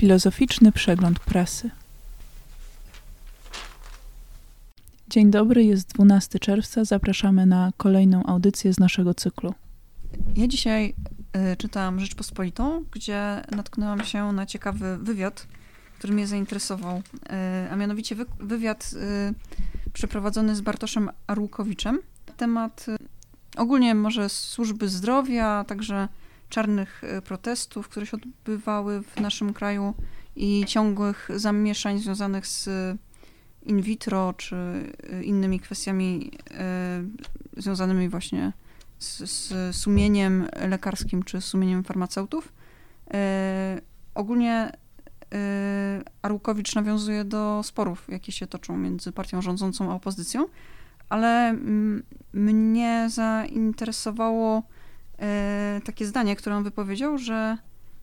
Filozoficzny przegląd prasy. Dzień dobry, jest 12 czerwca. Zapraszamy na kolejną audycję z naszego cyklu. Ja dzisiaj czytałam Rzeczpospolitą, gdzie natknęłam się na ciekawy wywiad, który mnie zainteresował, a mianowicie wywiad przeprowadzony z Bartoszem Arłukowiczem. Temat ogólnie może służby zdrowia, a także czarnych protestów, które się odbywały w naszym kraju i ciągłych zamieszań związanych z in vitro, czy innymi kwestiami związanymi właśnie z sumieniem lekarskim, czy sumieniem farmaceutów. Ogólnie Arłukowicz nawiązuje do sporów, jakie się toczą między partią rządzącą a opozycją, ale mnie zainteresowało takie zdanie, które on wypowiedział, że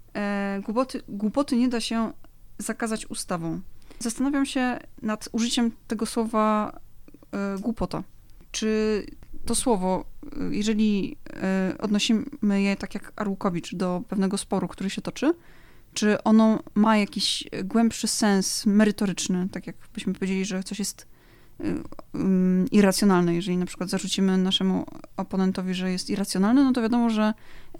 głupoty nie da się zakazać ustawą. Zastanawiam się nad użyciem tego słowa głupota. Czy to słowo, jeżeli odnosimy je tak jak Arłukowicz do pewnego sporu, który się toczy, czy ono ma jakiś głębszy sens merytoryczny, tak jak byśmy powiedzieli, że coś jest irracjonalne. Jeżeli na przykład zarzucimy naszemu oponentowi, że jest irracjonalny, no to wiadomo, że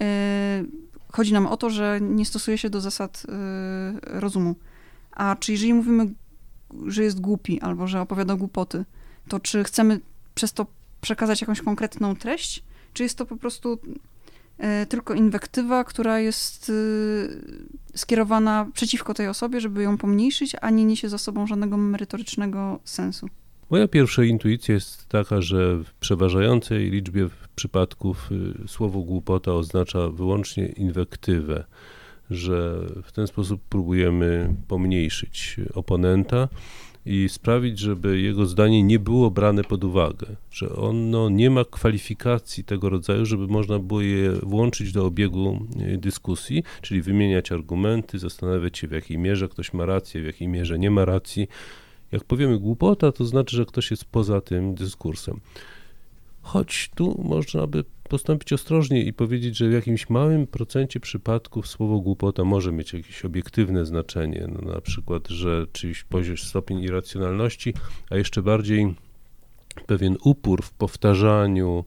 chodzi nam o to, że nie stosuje się do zasad rozumu. A czy jeżeli mówimy, że jest głupi albo że opowiada głupoty, to czy chcemy przez to przekazać jakąś konkretną treść, czy jest to po prostu tylko inwektywa, która jest skierowana przeciwko tej osobie, żeby ją pomniejszyć, a nie niesie za sobą żadnego merytorycznego sensu? Moja pierwsza intuicja jest taka, że w przeważającej liczbie przypadków słowo głupota oznacza wyłącznie inwektywę, że w ten sposób próbujemy pomniejszyć oponenta i sprawić, żeby jego zdanie nie było brane pod uwagę, że ono nie ma kwalifikacji tego rodzaju, żeby można było je włączyć do obiegu dyskusji, czyli wymieniać argumenty, zastanawiać się, w jakiej mierze ktoś ma rację, w jakiej mierze nie ma racji. Jak powiemy głupota, to znaczy, że ktoś jest poza tym dyskursem. Choć tu można by postąpić ostrożnie i powiedzieć, że w jakimś małym procencie przypadków słowo głupota może mieć jakieś obiektywne znaczenie, no na przykład, że czyjś stopień irracjonalności, a jeszcze bardziej pewien upór w powtarzaniu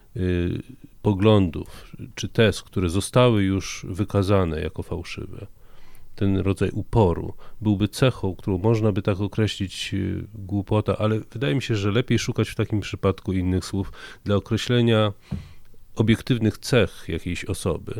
poglądów czy tez, które zostały już wykazane jako fałszywe. Ten rodzaj uporu byłby cechą, którą można by tak określić głupota, ale wydaje mi się, że lepiej szukać w takim przypadku innych słów dla określenia obiektywnych cech jakiejś osoby,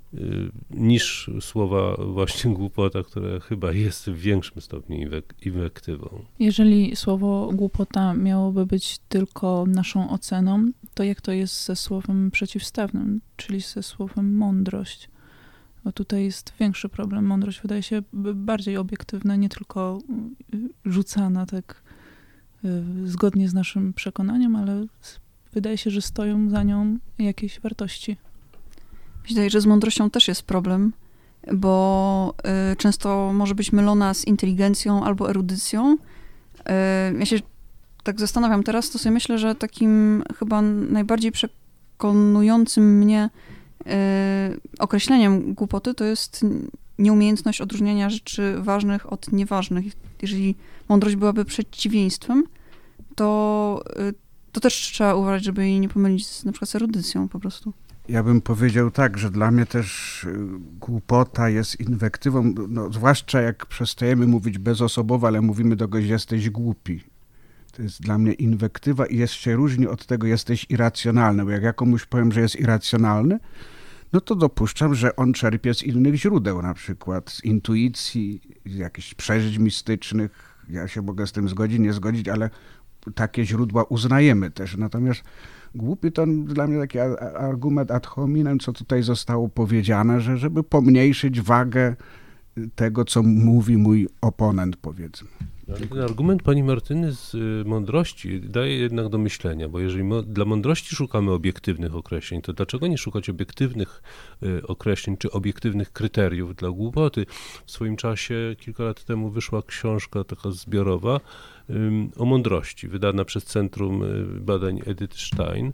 niż słowa właśnie głupota, które chyba jest w większym stopniu inwektywą. Jeżeli słowo głupota miałoby być tylko naszą oceną, to jak to jest ze słowem przeciwstawnym, czyli ze słowem mądrość? Bo tutaj jest większy problem. Mądrość wydaje się bardziej obiektywna, nie tylko rzucana tak zgodnie z naszym przekonaniem, ale wydaje się, że stoją za nią jakieś wartości. Wydaje, że z mądrością też jest problem, bo często może być mylona z inteligencją albo erudycją. Ja się tak zastanawiam teraz, to sobie myślę, że takim chyba najbardziej przekonującym mnie określeniem głupoty to jest nieumiejętność odróżniania rzeczy ważnych od nieważnych. Jeżeli mądrość byłaby przeciwieństwem, to też trzeba uważać, żeby jej nie pomylić na przykład z erudycją po prostu. Ja bym powiedział tak, że dla mnie też głupota jest inwektywą, no, zwłaszcza jak przestajemy mówić bezosobowo, ale mówimy do kogoś, jesteś głupi. To jest dla mnie inwektywa i się różni od tego, jesteś irracjonalny, bo jak ja komuś powiem, że jest irracjonalny, no to dopuszczam, że on czerpie z innych źródeł, na przykład z intuicji, z jakichś przeżyć mistycznych. Ja się mogę z tym zgodzić, nie zgodzić, ale takie źródła uznajemy też. Natomiast głupi to dla mnie taki argument ad hominem, co tutaj zostało powiedziane, że żeby pomniejszyć wagę tego, co mówi mój oponent, powiedzmy. Ten argument pani Martyny z mądrości daje jednak do myślenia, bo jeżeli dla mądrości szukamy obiektywnych określeń, to dlaczego nie szukać obiektywnych określeń czy obiektywnych kryteriów dla głupoty? W swoim czasie, kilka lat temu, wyszła książka taka zbiorowa o mądrości, wydana przez Centrum Badań Edith Stein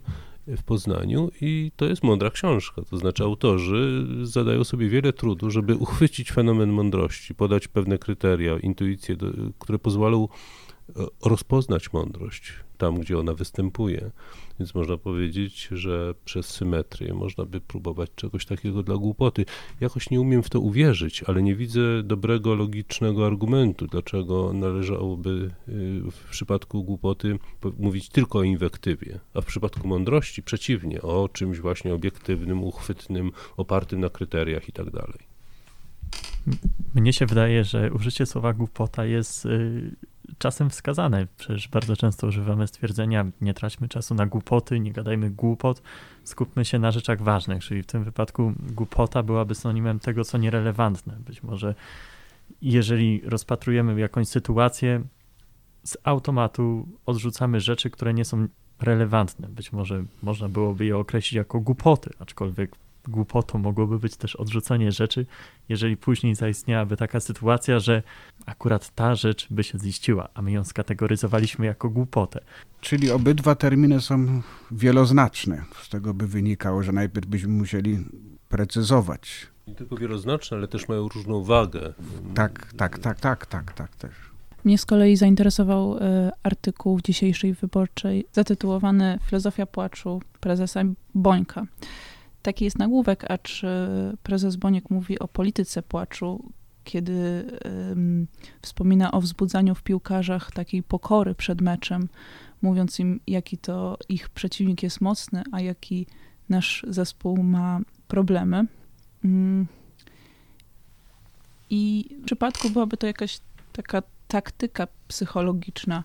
w Poznaniu i to jest mądra książka. To znaczy autorzy zadają sobie wiele trudu, żeby uchwycić fenomen mądrości, podać pewne kryteria, intuicje, które pozwolą rozpoznać mądrość tam, gdzie ona występuje. Więc można powiedzieć, że przez symetrię można by próbować czegoś takiego dla głupoty. Jakoś nie umiem w to uwierzyć, ale nie widzę dobrego, logicznego argumentu, dlaczego należałoby w przypadku głupoty mówić tylko o inwektywie, a w przypadku mądrości przeciwnie, o czymś właśnie obiektywnym, uchwytnym, opartym na kryteriach i tak dalej. Mnie się wydaje, że użycie słowa głupota jest czasem wskazane. Przecież bardzo często używamy stwierdzenia: nie traćmy czasu na głupoty, nie gadajmy głupot, skupmy się na rzeczach ważnych, czyli w tym wypadku głupota byłaby synonimem tego, co nierelewantne. Być może jeżeli rozpatrujemy jakąś sytuację, z automatu odrzucamy rzeczy, które nie są relevantne. Być może można byłoby je określić jako głupoty, aczkolwiek głupotą mogłoby być też odrzucenie rzeczy, jeżeli później zaistniałaby taka sytuacja, że akurat ta rzecz by się ziściła, a my ją skategoryzowaliśmy jako głupotę. Czyli obydwa terminy są wieloznaczne. Z tego by wynikało, że najpierw byśmy musieli precyzować. Nie tylko wieloznaczne, ale też mają różną wagę. Tak też. Mnie z kolei zainteresował artykuł w dzisiejszej Wyborczej zatytułowany "Filozofia płaczu prezesa Bońka". Taki jest nagłówek, acz prezes Boniek mówi o polityce płaczu, kiedy wspomina o wzbudzaniu w piłkarzach takiej pokory przed meczem, mówiąc im, jaki to ich przeciwnik jest mocny, a jaki nasz zespół ma problemy. I w przypadku byłaby to jakaś taka taktyka psychologiczna,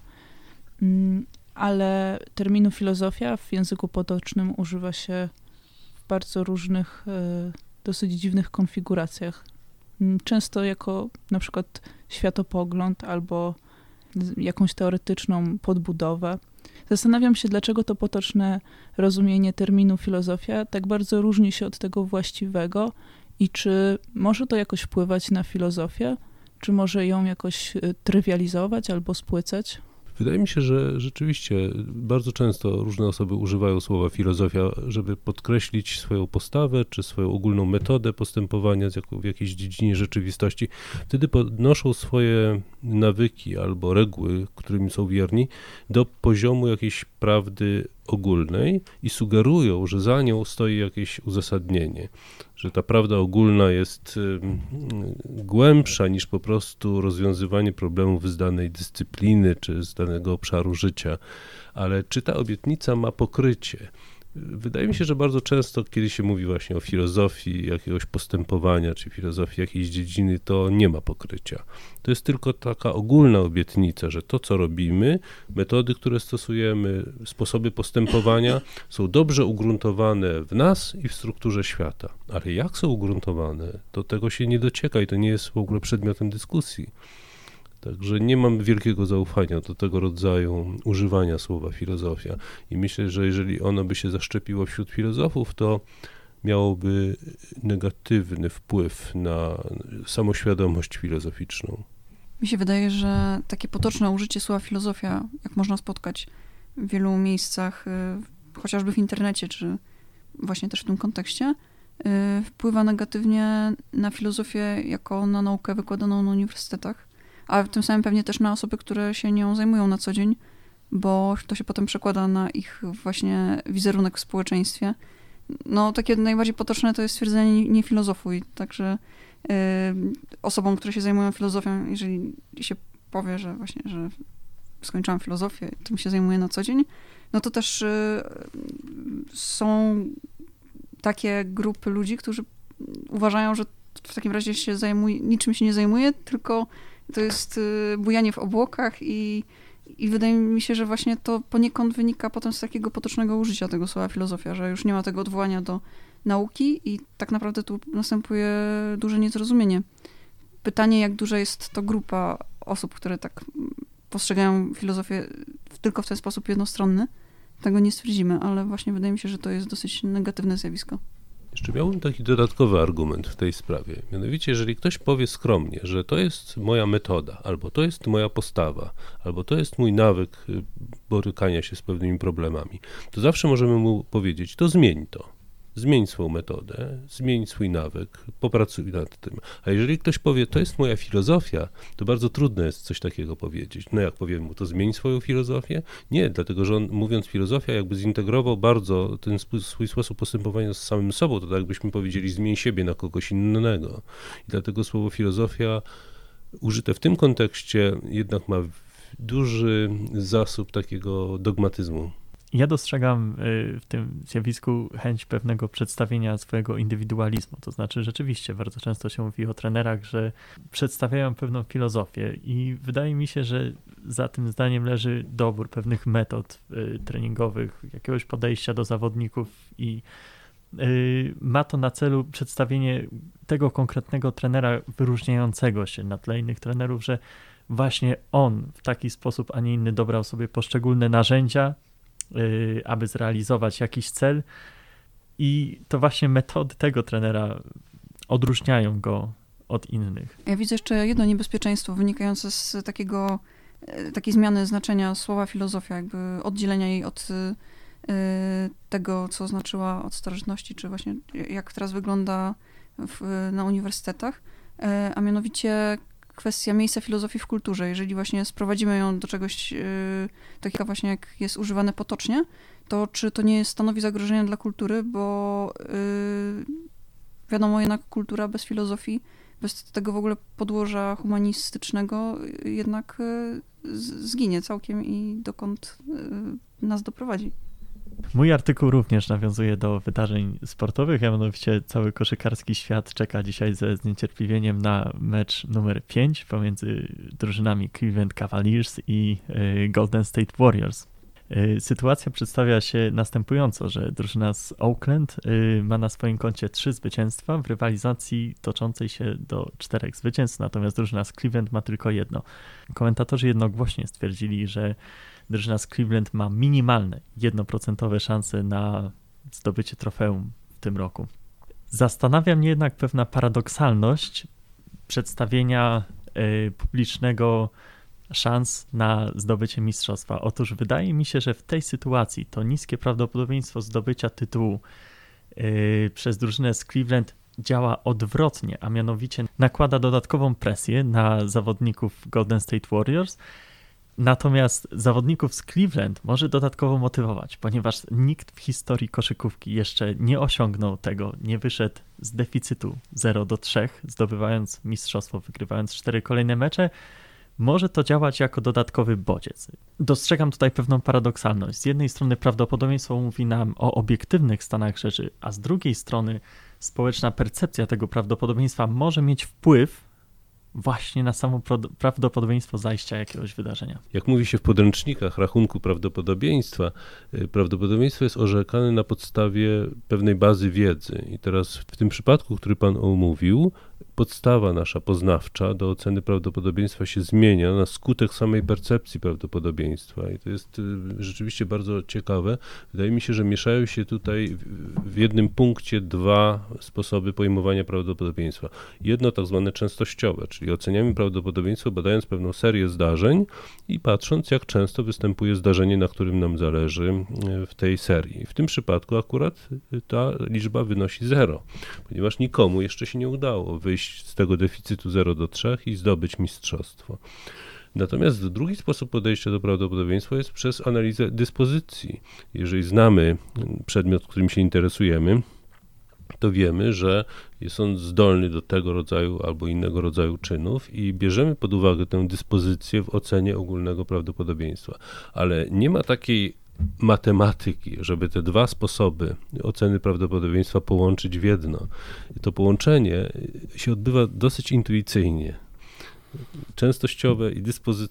ale terminu filozofia w języku potocznym używa się w bardzo różnych, dosyć dziwnych konfiguracjach. Często jako na przykład światopogląd albo jakąś teoretyczną podbudowę. Zastanawiam się, dlaczego to potoczne rozumienie terminu filozofia tak bardzo różni się od tego właściwego i czy może to jakoś wpływać na filozofię, czy może ją jakoś trywializować albo spłycać? Wydaje mi się, że rzeczywiście bardzo często różne osoby używają słowa filozofia, żeby podkreślić swoją postawę czy swoją ogólną metodę postępowania w jakiejś dziedzinie rzeczywistości. Wtedy podnoszą swoje nawyki albo reguły, którymi są wierni, do poziomu jakiejś prawdy ogólnej i sugerują, że za nią stoi jakieś uzasadnienie, że ta prawda ogólna jest głębsza niż po prostu rozwiązywanie problemów z danej dyscypliny czy z danego obszaru życia. Ale czy ta obietnica ma pokrycie? Wydaje mi się, że bardzo często, kiedy się mówi właśnie o filozofii jakiegoś postępowania, czy filozofii jakiejś dziedziny, to nie ma pokrycia. To jest tylko taka ogólna obietnica, że to, co robimy, metody, które stosujemy, sposoby postępowania są dobrze ugruntowane w nas i w strukturze świata. Ale jak są ugruntowane, do tego się nie docieka i to nie jest w ogóle przedmiotem dyskusji. Także nie mam wielkiego zaufania do tego rodzaju używania słowa filozofia i myślę, że jeżeli ono by się zaszczepiło wśród filozofów, to miałoby negatywny wpływ na samoświadomość filozoficzną. Mi się wydaje, że takie potoczne użycie słowa filozofia, jak można spotkać w wielu miejscach, chociażby w internecie, czy właśnie też w tym kontekście, wpływa negatywnie na filozofię jako na naukę wykładaną na uniwersytetach, a tym samym pewnie też na osoby, które się nią zajmują na co dzień, bo to się potem przekłada na ich właśnie wizerunek w społeczeństwie. No takie najbardziej potoczne to jest stwierdzenie nie filozofuj, także osobom, które się zajmują filozofią, jeżeli się powie, że właśnie, że skończyłam filozofię, tym się zajmuję na co dzień, no to też są takie grupy ludzi, którzy uważają, że w takim razie niczym się nie zajmuje, tylko to jest bujanie w obłokach i wydaje mi się, że właśnie to poniekąd wynika potem z takiego potocznego użycia tego słowa filozofia, że już nie ma tego odwołania do nauki i tak naprawdę tu następuje duże niezrozumienie. Pytanie, jak duża jest to grupa osób, które tak postrzegają filozofię tylko w ten sposób jednostronny, tego nie stwierdzimy, ale właśnie wydaje mi się, że to jest dosyć negatywne zjawisko. Jeszcze miałbym taki dodatkowy argument w tej sprawie. Mianowicie, jeżeli ktoś powie skromnie, że to jest moja metoda, albo to jest moja postawa, albo to jest mój nawyk borykania się z pewnymi problemami, to zawsze możemy mu powiedzieć, to zmień to. Zmień swoją metodę, zmień swój nawyk, popracuj nad tym. A jeżeli ktoś powie, to jest moja filozofia, to bardzo trudno jest coś takiego powiedzieć. No jak powiem mu, to zmień swoją filozofię? Nie, dlatego że on, mówiąc filozofia, jakby zintegrował bardzo ten swój sposób postępowania z samym sobą. To tak jakbyśmy powiedzieli, zmień siebie na kogoś innego. I dlatego słowo filozofia użyte w tym kontekście jednak ma duży zasób takiego dogmatyzmu. Ja dostrzegam w tym zjawisku chęć pewnego przedstawienia swojego indywidualizmu. To znaczy rzeczywiście bardzo często się mówi o trenerach, że przedstawiają pewną filozofię i wydaje mi się, że za tym zdaniem leży dobór pewnych metod treningowych, jakiegoś podejścia do zawodników i ma to na celu przedstawienie tego konkretnego trenera wyróżniającego się na tle innych trenerów, że właśnie on w taki sposób, a nie inny dobrał sobie poszczególne narzędzia, aby zrealizować jakiś cel i to właśnie metody tego trenera odróżniają go od innych. Ja widzę jeszcze jedno niebezpieczeństwo wynikające z takiej zmiany znaczenia słowa filozofia, jakby oddzielenia jej od tego, co znaczyła od starożytności, czy właśnie jak teraz wygląda na uniwersytetach, a mianowicie kwestia miejsca filozofii w kulturze. Jeżeli właśnie sprowadzimy ją do czegoś takiego właśnie, jak jest używane potocznie, to czy to nie stanowi zagrożenia dla kultury, bo wiadomo, jednak kultura bez filozofii, bez tego w ogóle podłoża humanistycznego jednak zginie całkiem i dokąd nas doprowadzi. Mój artykuł również nawiązuje do wydarzeń sportowych, a mianowicie cały koszykarski świat czeka dzisiaj ze zniecierpliwieniem na mecz numer 5 pomiędzy drużynami Cleveland Cavaliers i Golden State Warriors. Sytuacja przedstawia się następująco, że drużyna z Oakland ma na swoim koncie 3 zwycięstwa w rywalizacji toczącej się do 4 zwycięstw, natomiast drużyna z Cleveland ma tylko 1. Komentatorzy jednogłośnie stwierdzili, że drużyna z Cleveland ma minimalne 1% szanse na zdobycie trofeum w tym roku. Zastanawia mnie jednak pewna paradoksalność przedstawienia publicznego szans na zdobycie mistrzostwa. Otóż wydaje mi się, że w tej sytuacji to niskie prawdopodobieństwo zdobycia tytułu przez drużynę z Cleveland działa odwrotnie, a mianowicie nakłada dodatkową presję na zawodników Golden State Warriors, natomiast zawodników z Cleveland może dodatkowo motywować, ponieważ nikt w historii koszykówki jeszcze nie osiągnął tego, nie wyszedł z deficytu 0-3, zdobywając mistrzostwo, wygrywając 4 kolejne mecze. Może to działać jako dodatkowy bodziec. Dostrzegam tutaj pewną paradoksalność. Z jednej strony prawdopodobieństwo mówi nam o obiektywnych stanach rzeczy, a z drugiej strony społeczna percepcja tego prawdopodobieństwa może mieć wpływ właśnie na samo prawdopodobieństwo zajścia jakiegoś wydarzenia. Jak mówi się w podręcznikach rachunku prawdopodobieństwa, prawdopodobieństwo jest orzekane na podstawie pewnej bazy wiedzy. I teraz w tym przypadku, który pan omówił, podstawa nasza poznawcza do oceny prawdopodobieństwa się zmienia na skutek samej percepcji prawdopodobieństwa. I to jest rzeczywiście bardzo ciekawe. Wydaje mi się, że mieszają się tutaj w jednym punkcie 2 sposoby pojmowania prawdopodobieństwa. Jedno tak zwane częstościowe, czyli oceniamy prawdopodobieństwo badając pewną serię zdarzeń i patrząc, jak często występuje zdarzenie, na którym nam zależy w tej serii. W tym przypadku akurat ta liczba wynosi 0, ponieważ nikomu jeszcze się nie udało wyjść z tego deficytu 0-3 i zdobyć mistrzostwo. Natomiast drugi sposób podejścia do prawdopodobieństwa jest przez analizę dyspozycji. Jeżeli znamy przedmiot, którym się interesujemy, to wiemy, że jest on zdolny do tego rodzaju albo innego rodzaju czynów i bierzemy pod uwagę tę dyspozycję w ocenie ogólnego prawdopodobieństwa. Ale nie ma takiej matematyki, żeby te 2 sposoby oceny prawdopodobieństwa połączyć w jedno. To połączenie się odbywa dosyć intuicyjnie. Częstościowe i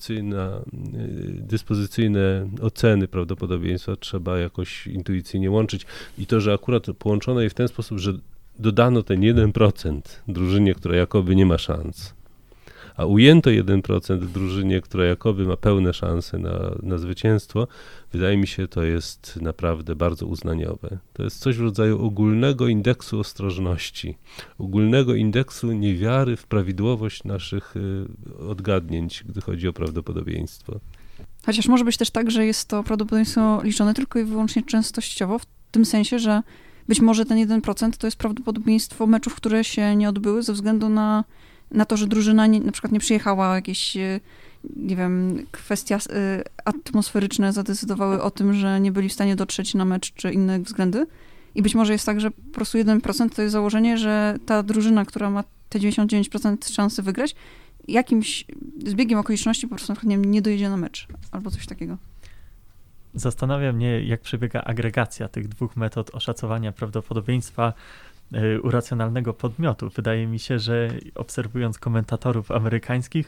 dyspozycyjne oceny prawdopodobieństwa trzeba jakoś intuicyjnie łączyć. I to, że akurat połączono je w ten sposób, że dodano ten 1% drużynie, która jakoby nie ma szans, a ujęto 1% w drużynie, która jakoby ma pełne szanse na zwycięstwo, wydaje mi się, to jest naprawdę bardzo uznaniowe. To jest coś w rodzaju ogólnego indeksu ostrożności, ogólnego indeksu niewiary w prawidłowość naszych odgadnięć, gdy chodzi o prawdopodobieństwo. Chociaż może być też tak, że jest to prawdopodobieństwo liczone tylko i wyłącznie częstościowo, w tym sensie, że być może ten 1% to jest prawdopodobieństwo meczów, które się nie odbyły ze względu na to, że drużyna na przykład nie przyjechała, jakieś, nie wiem, kwestie atmosferyczne zadecydowały o tym, że nie byli w stanie dotrzeć na mecz, czy inne względy. I być może jest tak, że po prostu 1% to jest założenie, że ta drużyna, która ma te 99% szansy wygrać, jakimś zbiegiem okoliczności po prostu nie dojedzie na mecz, albo coś takiego. Zastanawia mnie, jak przebiega agregacja tych dwóch metod oszacowania prawdopodobieństwa u racjonalnego podmiotu. Wydaje mi się, że obserwując komentatorów amerykańskich,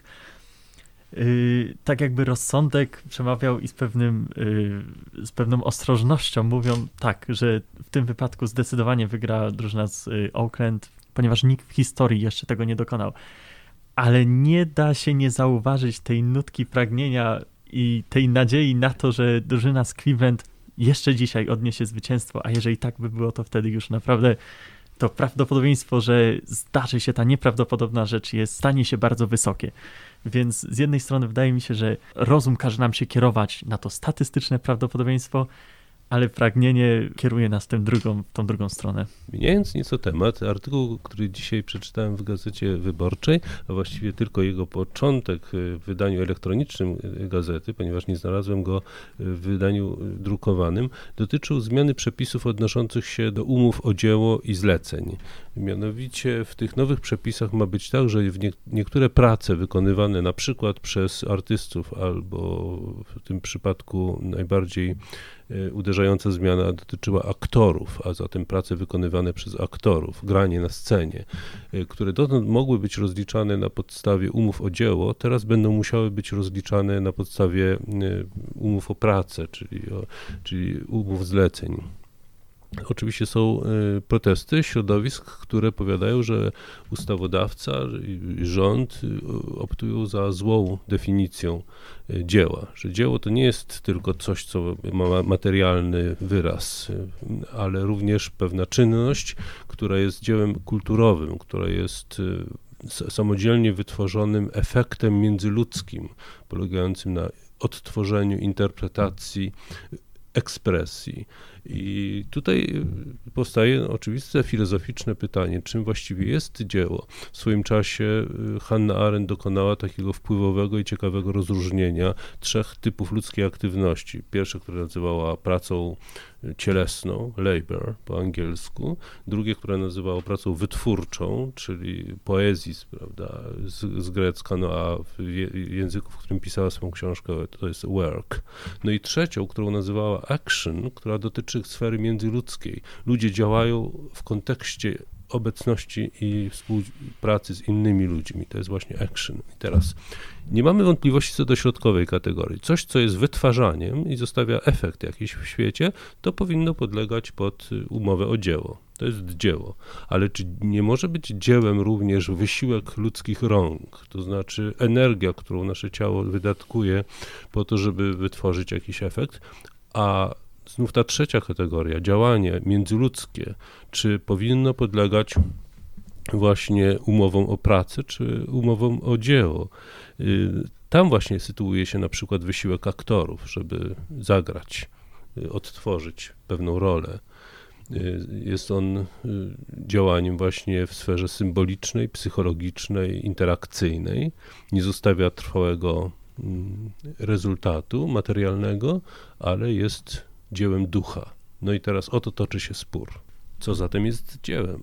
tak jakby rozsądek przemawiał i z pewną ostrożnością mówią tak, że w tym wypadku zdecydowanie wygra drużyna z Oakland, ponieważ nikt w historii jeszcze tego nie dokonał. Ale nie da się nie zauważyć tej nutki pragnienia i tej nadziei na to, że drużyna z Cleveland jeszcze dzisiaj odniesie zwycięstwo, a jeżeli tak by było, to wtedy już naprawdę to prawdopodobieństwo, że zdarzy się ta nieprawdopodobna rzecz stanie się bardzo wysokie. Więc z jednej strony wydaje mi się, że rozum każe nam się kierować na to statystyczne prawdopodobieństwo, ale pragnienie kieruje nas w tą drugą stronę. Zmieniając nieco temat, artykuł, który dzisiaj przeczytałem w Gazecie Wyborczej, a właściwie tylko jego początek w wydaniu elektronicznym gazety, ponieważ nie znalazłem go w wydaniu drukowanym, dotyczył zmiany przepisów odnoszących się do umów o dzieło i zleceń. Mianowicie w tych nowych przepisach ma być tak, że niektóre prace wykonywane na przykład przez artystów, albo w tym przypadku najbardziej uderzająca zmiana dotyczyła aktorów, a zatem prace wykonywane przez aktorów, granie na scenie, które dotąd mogły być rozliczane na podstawie umów o dzieło, teraz będą musiały być rozliczane na podstawie umów o pracę, czyli umów zleceń. Oczywiście są protesty środowisk, które powiadają, że ustawodawca i rząd optują za złą definicją dzieła, że dzieło to nie jest tylko coś, co ma materialny wyraz, ale również pewna czynność, która jest dziełem kulturowym, która jest samodzielnie wytworzonym efektem międzyludzkim, polegającym na odtworzeniu, interpretacji, ekspresji. I tutaj powstaje oczywiste filozoficzne pytanie, czym właściwie jest dzieło. W swoim czasie Hannah Arendt dokonała takiego wpływowego i ciekawego rozróżnienia trzech typów ludzkiej aktywności. Pierwsze, które nazywała pracą cielesną, labor po angielsku, drugie, które nazywała pracą wytwórczą, czyli poezis, prawda, z grecka, a w języku, w którym pisała swoją książkę, to jest work. No i trzecią, którą nazywała action, która dotyczy sfery międzyludzkiej. Ludzie działają w kontekście obecności i współpracy z innymi ludźmi. To jest właśnie action. I teraz nie mamy wątpliwości co do środkowej kategorii. Coś, co jest wytwarzaniem i zostawia efekt jakiś w świecie, to powinno podlegać pod umowę o dzieło. To jest dzieło. Ale czy nie może być dziełem również wysiłek ludzkich rąk? To znaczy energia, którą nasze ciało wydatkuje po to, żeby wytworzyć jakiś efekt, a znów ta trzecia kategoria, działanie międzyludzkie, czy powinno podlegać właśnie umowom o pracę, czy umowom o dzieło. Tam właśnie sytuuje się na przykład wysiłek aktorów, żeby zagrać, odtworzyć pewną rolę. Jest on działaniem właśnie w sferze symbolicznej, psychologicznej, interakcyjnej. Nie zostawia trwałego rezultatu materialnego, ale jest dziełem ducha. No i teraz o to toczy się spór. Co zatem jest dziełem?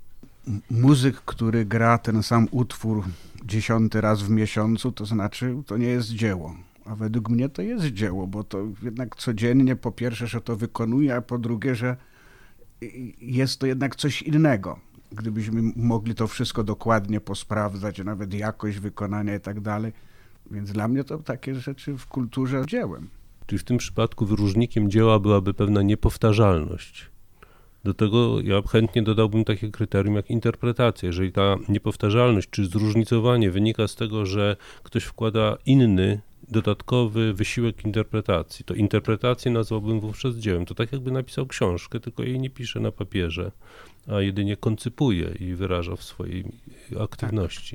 Muzyk, który gra ten sam utwór 10 raz w miesiącu, to znaczy to nie jest dzieło. A według mnie to jest dzieło, bo to jednak codziennie po pierwsze, że to wykonuje, a po drugie, że jest to jednak coś innego. Gdybyśmy mogli to wszystko dokładnie posprawdzać, nawet jakość wykonania i tak dalej. Więc dla mnie to takie rzeczy w kulturze dziełem. Czyli w tym przypadku wyróżnikiem dzieła byłaby pewna niepowtarzalność. Do tego ja chętnie dodałbym takie kryterium jak interpretacja. Jeżeli ta niepowtarzalność czy zróżnicowanie wynika z tego, że ktoś wkłada inny, dodatkowy wysiłek interpretacji, to interpretację nazwałbym wówczas dziełem. To tak jakby napisał książkę, tylko jej nie pisze na papierze, a jedynie koncypuje i wyraża w swojej aktywności.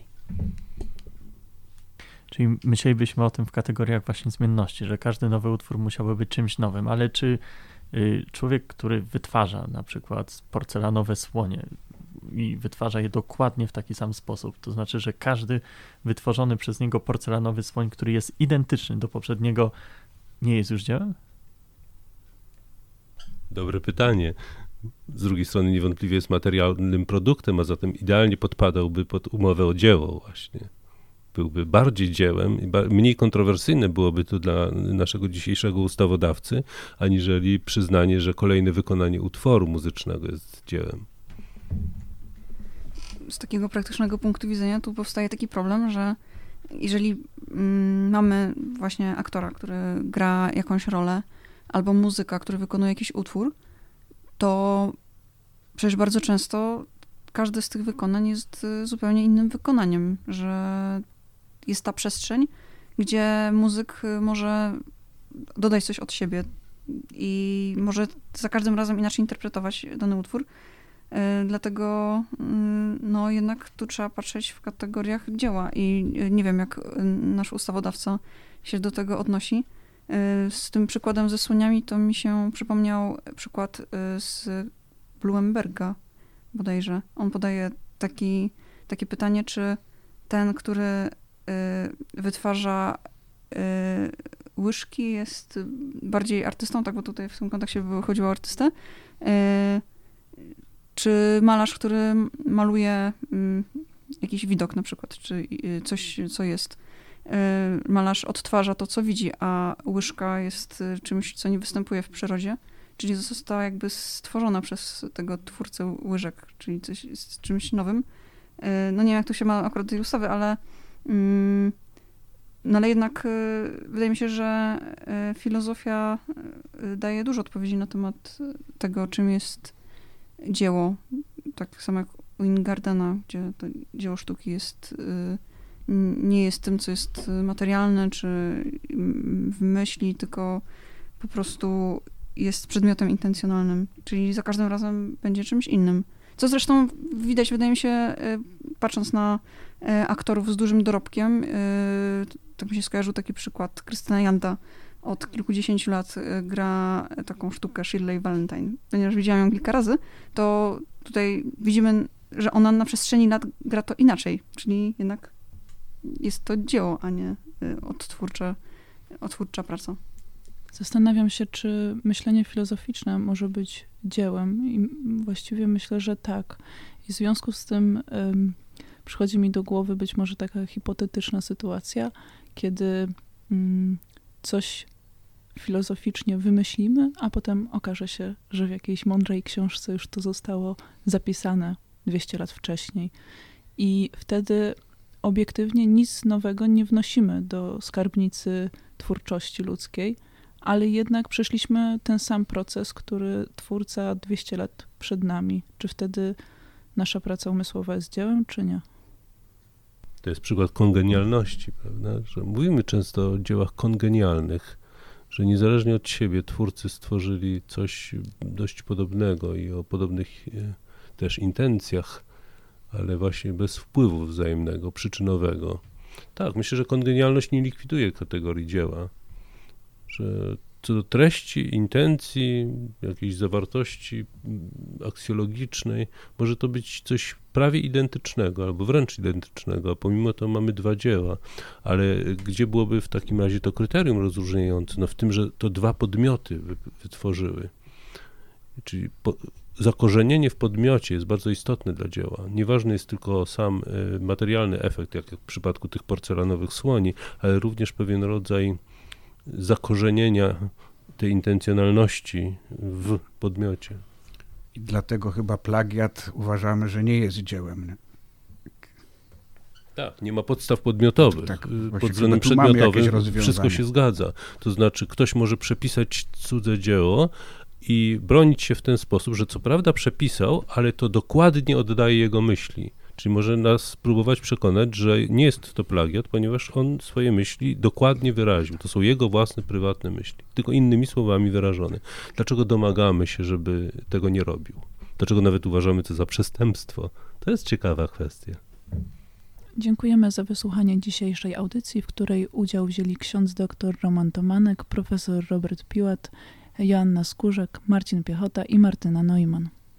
Czyli myślelibyśmy o tym w kategoriach właśnie zmienności, że każdy nowy utwór musiałby być czymś nowym, ale czy człowiek, który wytwarza na przykład porcelanowe słonie i wytwarza je dokładnie w taki sam sposób, to znaczy, że każdy wytworzony przez niego porcelanowy słoń, który jest identyczny do poprzedniego, nie jest już dziełem? Dobre pytanie. Z drugiej strony niewątpliwie jest materialnym produktem, a zatem idealnie podpadałby pod umowę o dzieło właśnie. Byłby bardziej dziełem i mniej kontrowersyjne byłoby to dla naszego dzisiejszego ustawodawcy, aniżeli przyznanie, że kolejne wykonanie utworu muzycznego jest dziełem. Z takiego praktycznego punktu widzenia tu powstaje taki problem, że jeżeli mamy właśnie aktora, który gra jakąś rolę, albo muzyka, który wykonuje jakiś utwór, to przecież bardzo często każde z tych wykonań jest zupełnie innym wykonaniem, że jest ta przestrzeń, gdzie muzyk może dodać coś od siebie i może za każdym razem inaczej interpretować dany utwór. Dlatego no jednak tu trzeba patrzeć w kategoriach dzieła i nie wiem, jak nasz ustawodawca się do tego odnosi. Z tym przykładem ze słoniami to mi się przypomniał przykład z Blumenberga bodajże. On podaje takie pytanie, czy ten, który wytwarza łyżki, jest bardziej artystą, tak, bo tutaj w tym kontekście chodziło o artystę, czy malarz, który maluje jakiś widok na przykład, czy coś, co jest. Malarz odtwarza to, co widzi, a łyżka jest czymś, co nie występuje w przyrodzie, czyli została jakby stworzona przez tego twórcę łyżek, czyli coś jest czymś nowym. No nie wiem, jak tu się ma akurat do tej ustawy, ale no ale jednak wydaje mi się, że filozofia daje dużo odpowiedzi na temat tego, czym jest dzieło. Tak samo jak u Ingardena, gdzie to dzieło sztuki nie jest tym, co jest materialne, czy w myśli, tylko po prostu jest przedmiotem intencjonalnym, czyli za każdym razem będzie czymś innym. Co zresztą widać, wydaje mi się, patrząc na aktorów z dużym dorobkiem, tak mi się skojarzył taki przykład, Krystyna Janda od kilkudziesięciu lat gra taką sztukę Shirley Valentine. Ponieważ widziałam ją kilka razy, to tutaj widzimy, że ona na przestrzeni lat gra to inaczej, czyli jednak jest to dzieło, a nie odtwórcza praca. Zastanawiam się, czy myślenie filozoficzne może być dziełem i właściwie myślę, że tak. I w związku z tym przychodzi mi do głowy być może taka hipotetyczna sytuacja, kiedy coś filozoficznie wymyślimy, a potem okaże się, że w jakiejś mądrej książce już to zostało zapisane 200 lat wcześniej. I wtedy obiektywnie nic nowego nie wnosimy do skarbnicy twórczości ludzkiej, ale jednak przeszliśmy ten sam proces, który twórca 200 lat przed nami. Czy wtedy nasza praca umysłowa jest dziełem, czy nie? To jest przykład kongenialności, prawda? Że mówimy często o dziełach kongenialnych, że niezależnie od siebie twórcy stworzyli coś dość podobnego i o podobnych też intencjach, ale właśnie bez wpływu wzajemnego, przyczynowego. Tak, myślę, że kongenialność nie likwiduje kategorii dzieła, że co do treści, intencji, jakiejś zawartości aksjologicznej, może to być coś prawie identycznego, albo wręcz identycznego, a pomimo to mamy dwa dzieła. Ale gdzie byłoby w takim razie to kryterium rozróżniające? No w tym, że to dwa podmioty wytworzyły. Czyli zakorzenienie w podmiocie jest bardzo istotne dla dzieła. Nieważny jest tylko sam materialny efekt, jak w przypadku tych porcelanowych słoni, ale również pewien rodzaj zakorzenienia tej intencjonalności w podmiocie. I dlatego chyba plagiat uważamy, że nie jest dziełem. Nie? Tak, nie ma podstaw podmiotowych. Tak, pod względem przedmiotowym wszystko się zgadza. To znaczy ktoś może przepisać cudze dzieło, i bronić się w ten sposób, że co prawda przepisał, ale to dokładnie oddaje jego myśli. Czyli może nas próbować przekonać, że nie jest to plagiat, ponieważ on swoje myśli dokładnie wyraził. To są jego własne, prywatne myśli, tylko innymi słowami wyrażone. Dlaczego domagamy się, żeby tego nie robił? Dlaczego nawet uważamy to za przestępstwo? To jest ciekawa kwestia. Dziękujemy za wysłuchanie dzisiejszej audycji, w której udział wzięli ksiądz dr Roman Tomanek, profesor Robert Piłat, Joanna Skórzek, Marcin Piechota i Martyna Neumann.